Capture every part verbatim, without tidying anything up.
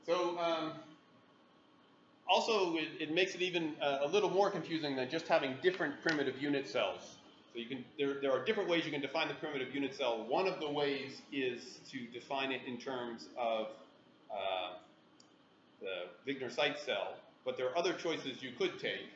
So um, also, it, it makes it even uh, a little more confusing than just having different primitive unit cells. So you can there, there are different ways you can define the primitive unit cell. One of the ways is to define it in terms of uh, the Wigner-Seitz cell, but there are other choices you could take.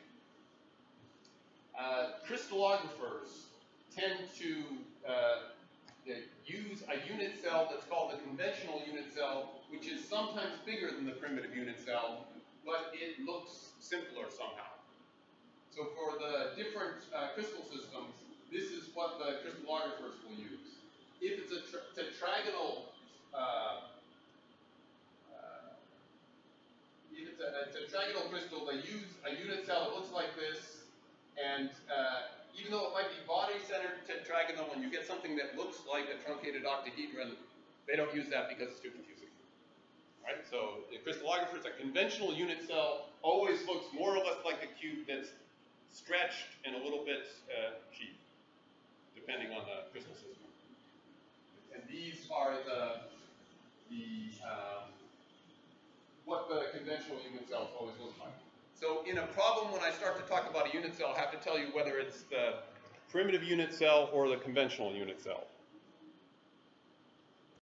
Uh, crystallographers tend to uh, use a unit cell that's called the conventional unit cell, which is sometimes bigger than the primitive unit cell, but it looks simpler somehow. So for the different uh, crystal systems, this is what the crystallographers will use. If it's a tetragonal, uh, uh, if it's a, a tetragonal crystal, they use a unit cell that looks like this, and uh, even though it might be body-centered tetragonal, when you get something that looks like a truncated octahedron, they don't use that because it's too confusing. Right? So the crystallographer is a conventional unit cell, always looks more or less like a cube that's stretched and a little bit uh, sheathed, depending on the crystal system. And these are the, the um, what the conventional unit cells always look like. So in a problem, when I start to talk about a unit cell, I have to tell you whether it's the primitive unit cell or the conventional unit cell.